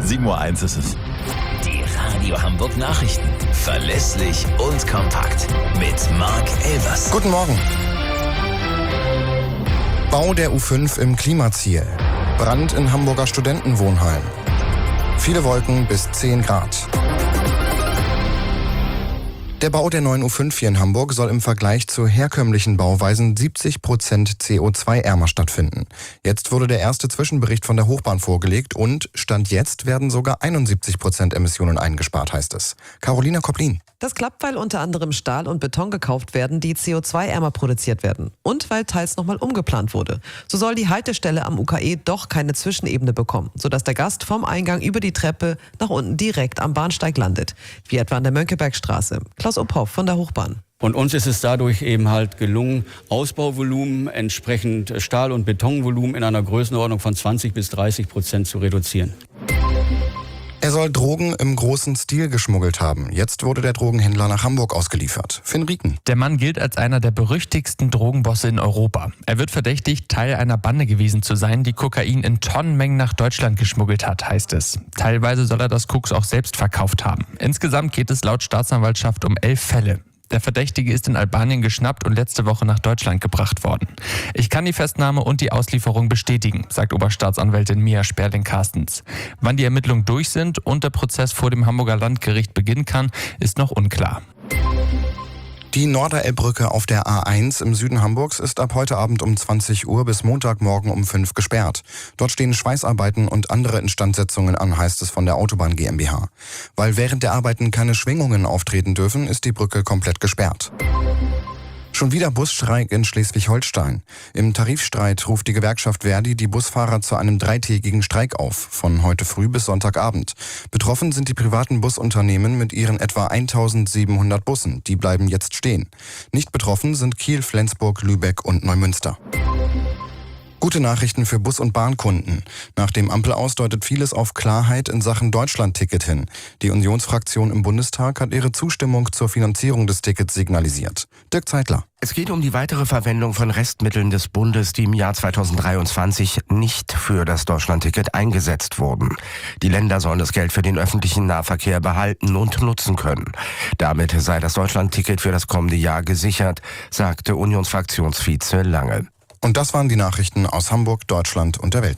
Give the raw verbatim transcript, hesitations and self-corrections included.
sieben Uhr eins ist es. Die Radio Hamburg Nachrichten. Verlässlich und kompakt. Mit Marc Elvers. Guten Morgen. Bau der U fünf im Klimaziel. Brand in Hamburger Studentenwohnheim. Viele Wolken bis zehn Grad. Der Bau der neuen U fünf hier in Hamburg soll im Vergleich zu herkömmlichen Bauweisen siebzig Prozent C O zwei ärmer stattfinden. Jetzt wurde der erste Zwischenbericht von der Hochbahn vorgelegt und Stand jetzt werden sogar einundsiebzig Prozent Emissionen eingespart, heißt es. Carolina Koplin. Das klappt, weil unter anderem Stahl und Beton gekauft werden, die C O zwei ärmer produziert werden. Und weil teils nochmal umgeplant wurde. So soll die Haltestelle am U K E doch keine Zwischenebene bekommen, sodass der Gast vom Eingang über die Treppe nach unten direkt am Bahnsteig landet. Wie etwa an der Mönckebergstraße. Klaus Uphoff von der Hochbahn. Und uns ist es dadurch eben halt gelungen, Ausbauvolumen, entsprechend Stahl- und Betonvolumen in einer Größenordnung von zwanzig bis dreißig Prozent zu reduzieren. Er soll Drogen im großen Stil geschmuggelt haben. Jetzt wurde der Drogenhändler nach Hamburg ausgeliefert. Finn Rieken. Der Mann gilt als einer der berüchtigsten Drogenbosse in Europa. Er wird verdächtigt, Teil einer Bande gewesen zu sein, die Kokain in Tonnenmengen nach Deutschland geschmuggelt hat, heißt es. Teilweise soll er das Koks auch selbst verkauft haben. Insgesamt geht es laut Staatsanwaltschaft um elf Fälle. Der Verdächtige ist in Albanien geschnappt und letzte Woche nach Deutschland gebracht worden. Ich kann die Festnahme und die Auslieferung bestätigen, sagt Oberstaatsanwältin Mia Sperling-Carstens. Wann die Ermittlungen durch sind und der Prozess vor dem Hamburger Landgericht beginnen kann, ist noch unklar. Die Norderelbbrücke auf der A eins im Süden Hamburgs ist ab heute Abend um zwanzig Uhr bis Montagmorgen um fünf gesperrt. Dort stehen Schweißarbeiten und andere Instandsetzungen an, heißt es von der Autobahn GmbH. Weil während der Arbeiten keine Schwingungen auftreten dürfen, ist die Brücke komplett gesperrt. Schon wieder Busstreik in Schleswig-Holstein. Im Tarifstreit ruft die Gewerkschaft Verdi die Busfahrer zu einem dreitägigen Streik auf, von heute früh bis Sonntagabend. Betroffen sind die privaten Busunternehmen mit ihren etwa eintausendsiebenhundert Bussen. Die bleiben jetzt stehen. Nicht betroffen sind Kiel, Flensburg, Lübeck und Neumünster. Gute Nachrichten für Bus- und Bahnkunden. Nach dem Ampelaus deutet vieles auf Klarheit in Sachen Deutschland-Ticket hin. Die Unionsfraktion im Bundestag hat ihre Zustimmung zur Finanzierung des Tickets signalisiert. Dirk Zeitler. Es geht um die weitere Verwendung von Restmitteln des Bundes, die im Jahr zweitausenddreiundzwanzig nicht für das Deutschland-Ticket eingesetzt wurden. Die Länder sollen das Geld für den öffentlichen Nahverkehr behalten und nutzen können. Damit sei das Deutschland-Ticket für das kommende Jahr gesichert, sagte Unionsfraktionsvize Lange. Und das waren die Nachrichten aus Hamburg, Deutschland und der Welt.